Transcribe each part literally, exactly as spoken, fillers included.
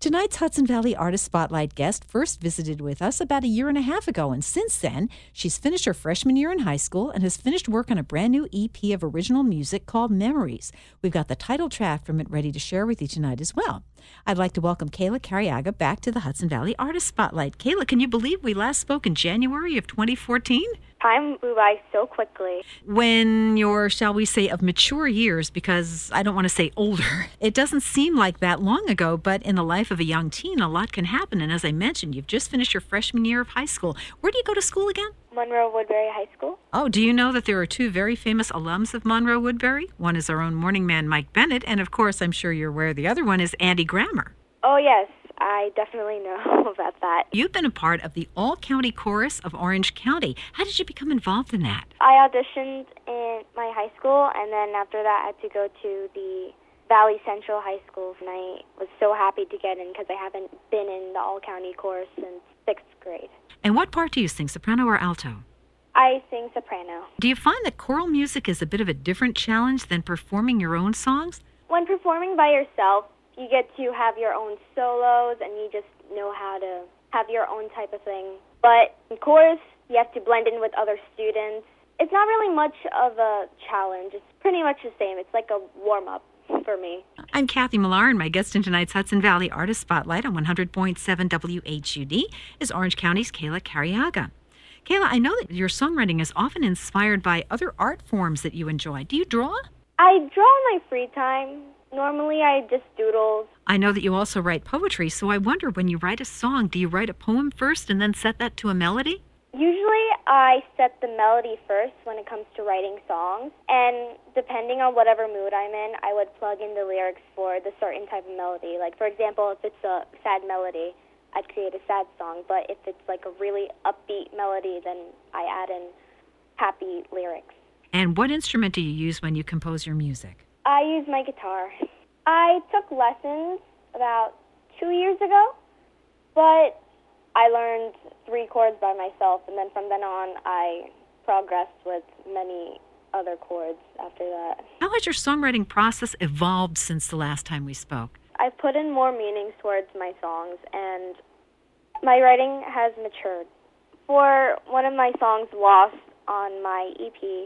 Tonight's Hudson Valley Artist Spotlight guest first visited with us about a year and a half ago, and since then, she's finished her freshman year in high school and has finished work on a brand new E P of original music called Memories. We've got the title track from it ready to share with you tonight as well. I'd like to welcome Kayla Carriaga back to the Hudson Valley Artist Spotlight. Kayla, can you believe we last spoke in January of twenty fourteen? Time flew by so quickly. When you're, shall we say, of mature years, because I don't want to say older, it doesn't seem like that long ago, but in the life of a young teen, a lot can happen. And as I mentioned, you've just finished your freshman year of high school. Where do you go to school again? Monroe Woodbury High School. Oh, do you know that there are two very famous alums of Monroe Woodbury? One is our own morning man, Mike Bennett, and of course, I'm sure you're aware the other one is Andy Grammer. Oh, yes. I definitely know about that. You've been a part of the all-county chorus of Orange County. How did you become involved in that? I auditioned in my high school, and then after that I had to go to the Valley Central High School, and I was so happy to get in because I haven't been in the all-county chorus since sixth grade. And what part do you sing, soprano or alto? I sing soprano. Do you find that choral music is a bit of a different challenge than performing your own songs? When performing by yourself, you get to have your own solos, and you just know how to have your own type of thing. But in chorus, you have to blend in with other students. It's not really much of a challenge. It's pretty much the same. It's like a warm-up for me. I'm Kathy Millar, and my guest in tonight's Hudson Valley Artist Spotlight on one hundred point seven W H U D is Orange County's Kayla Carriaga. Kayla, I know that your songwriting is often inspired by other art forms that you enjoy. Do you draw? I draw in my free time. Normally, I just doodle. I know that you also write poetry, so I wonder, when you write a song, do you write a poem first and then set that to a melody? Usually, I set the melody first when it comes to writing songs, and depending on whatever mood I'm in, I would plug in the lyrics for the certain type of melody. Like, for example, if it's a sad melody, I'd create a sad song, but if it's like a really upbeat melody, then I add in happy lyrics. And what instrument do you use when you compose your music? I use my guitar. I took lessons about two years ago, but I learned three chords by myself, and then from then on, I progressed with many other chords after that. How has your songwriting process evolved since the last time we spoke? I've put in more meanings towards my songs, and my writing has matured. For one of my songs, Lost, on my E P,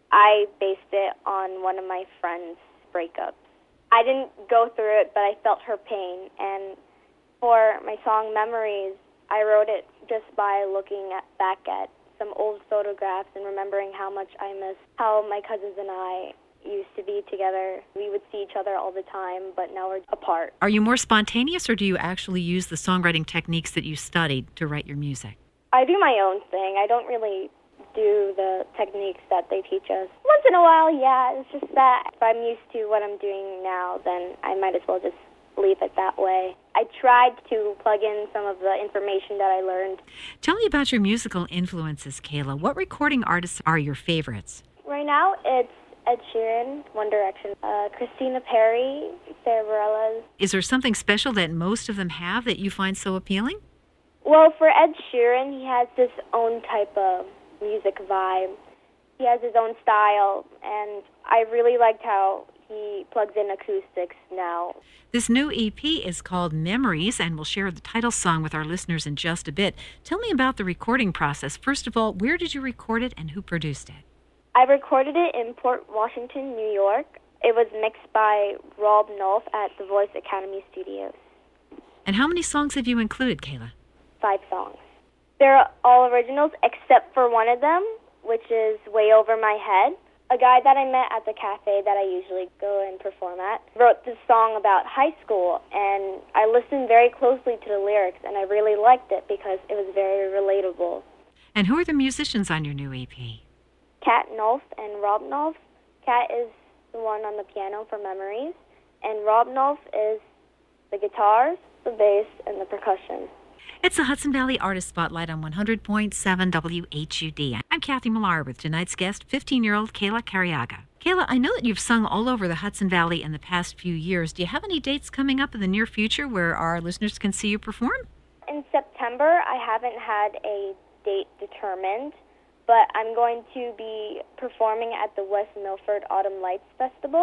I based it on one of my friend's breakups. I didn't go through it, but I felt her pain. And for my song Memories, I wrote it just by looking at, back at some old photographs and remembering how much I miss how my cousins and I used to be together. We would see each other all the time, but now we're apart. Are you more spontaneous, or do you actually use the songwriting techniques that you studied to write your music? I do my own thing. I don't really do the techniques that they teach us. Once in a while, yeah, it's just that if I'm used to what I'm doing now, then I might as well just leave it that way. I tried to plug in some of the information that I learned. Tell me about your musical influences, Kayla. What recording artists are your favorites? Right now, it's Ed Sheeran, One Direction, uh, Christina Perri, Sarah Bareilles. Is there something special that most of them have that you find so appealing? Well, for Ed Sheeran, he has his own type of music vibe. He has his own style, and I really liked how he plugs in acoustics now. This new E P is called Memories, and we'll share the title song with our listeners in just a bit. Tell me about the recording process. First of all, where did you record it and who produced it? I recorded it in Port Washington, New York. It was mixed by Rob Nolf at the Voice Academy Studios. And how many songs have you included, Kayla? Five songs. They're all originals except for one of them, which is Way Over My Head. A guy that I met at the cafe that I usually go and perform at wrote this song about high school, and I listened very closely to the lyrics, and I really liked it because it was very relatable. And who are the musicians on your new E P? Kat Nolf and Rob Nolf. Kat is the one on the piano for Memories, and Rob Nolf is the guitars, the bass, and the percussion. It's the Hudson Valley Artist Spotlight on one hundred point seven W H U D. I'm Kathy Millar with tonight's guest, fifteen-year-old Kayla Carriaga. Kayla, I know that you've sung all over the Hudson Valley in the past few years. Do you have any dates coming up in the near future where our listeners can see you perform? In September, I haven't had a date determined, but I'm going to be performing at the West Milford Autumn Lights Festival,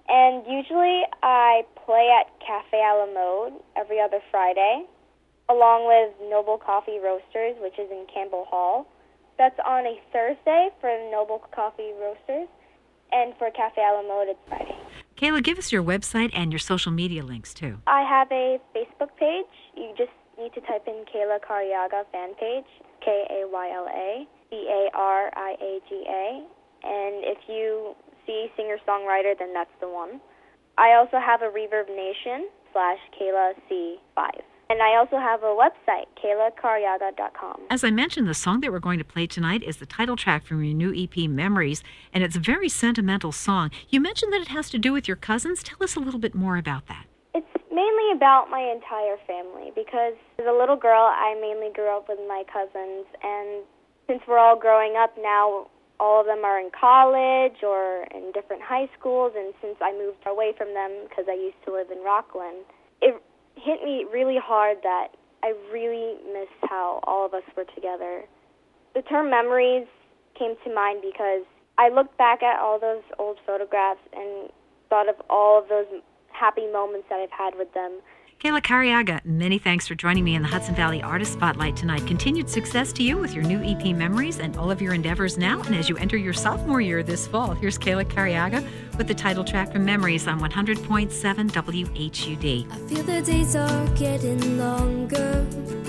And usually I play at Cafe a la Mode every other Friday, along with Noble Coffee Roasters, which is in Campbell Hall. That's on a Thursday for Noble Coffee Roasters, and for Cafe a la Mode, it's Friday. Kayla, give us your website and your social media links, too. I have a Facebook page. You just need to type in Kayla Cariaga fan page, K A Y L A C A R I A G A. And if you see singer-songwriter, then that's the one. I also have a Reverb Nation slash Kayla C five. And I also have a website, kayla cariaga dot com. As I mentioned, the song that we're going to play tonight is the title track from your new E P, Memories, and it's a very sentimental song. You mentioned that it has to do with your cousins. Tell us a little bit more about that. It's mainly about my entire family, because as a little girl, I mainly grew up with my cousins, and since we're all growing up now, all of them are in college or in different high schools, and since I moved away from them because I used to live in Rockland, it hit me really hard that I really miss how all of us were together. The term memories came to mind because I looked back at all those old photographs and thought of all of those happy moments that I've had with them. Kayla Cariaga, many thanks for joining me in the Hudson Valley Artist Spotlight tonight. Continued success to you with your new E P, Memories, and all of your endeavors now. And as you enter your sophomore year this fall, here's Kayla Cariaga with the title track from Memories on one hundred point seven W H U D. I feel the days are getting longer,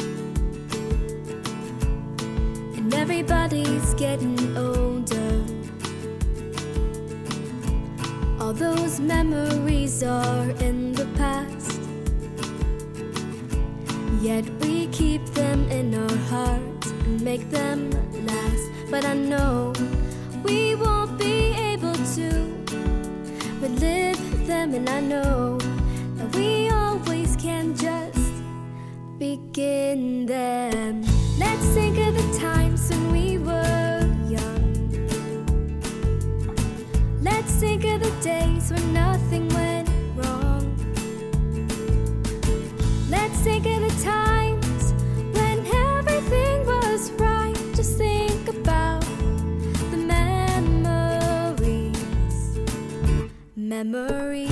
and everybody's getting older. All those memories are in the past, yet we keep them in our hearts and make them last. But I know we won't be able to relive them, and I know that we always can just begin them. Let's think of the times when we were young. Let's think of the days when nothing went wrong. Let's think of the times when everything was right. Just think about the memories. Memories.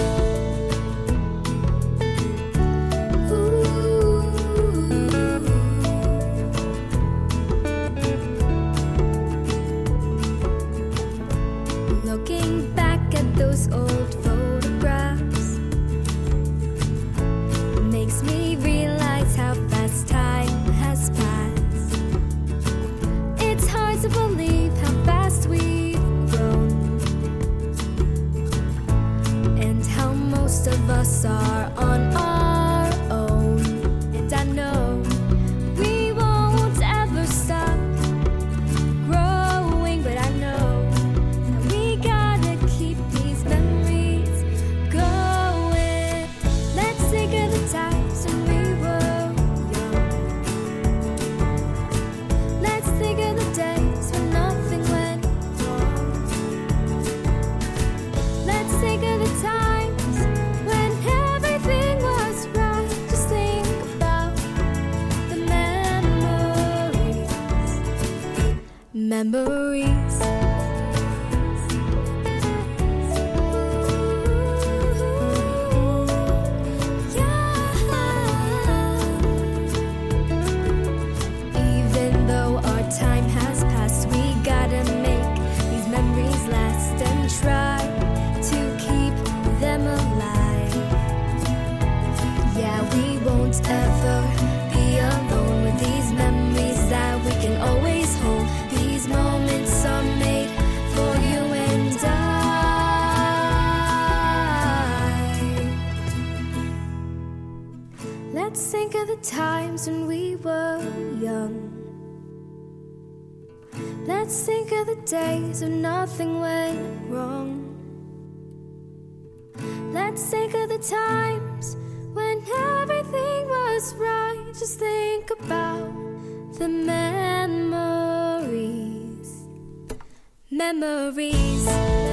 Looking back at those old photographs makes me realize how fast time has passed. It's hard to believe how fast we've grown, and how most of us are on our own. And I know we won't ever stop growing, but I know that we gotta keep these memories going. Let's think of the times when we were young. Let's think of the days when nothing went wrong. Let's think of the times when everything was right. Just think about the memories. Memories. Even though our time has passed, we gotta make these memories last and try to keep them alive. Yeah, we won't ever be alone with these memories that we can always hold. These moments are made for you and I. Let's think of the times when we were young. Let's think of the days when nothing went wrong. Let's think of the times when everything was right. Just think about the memories. Memories.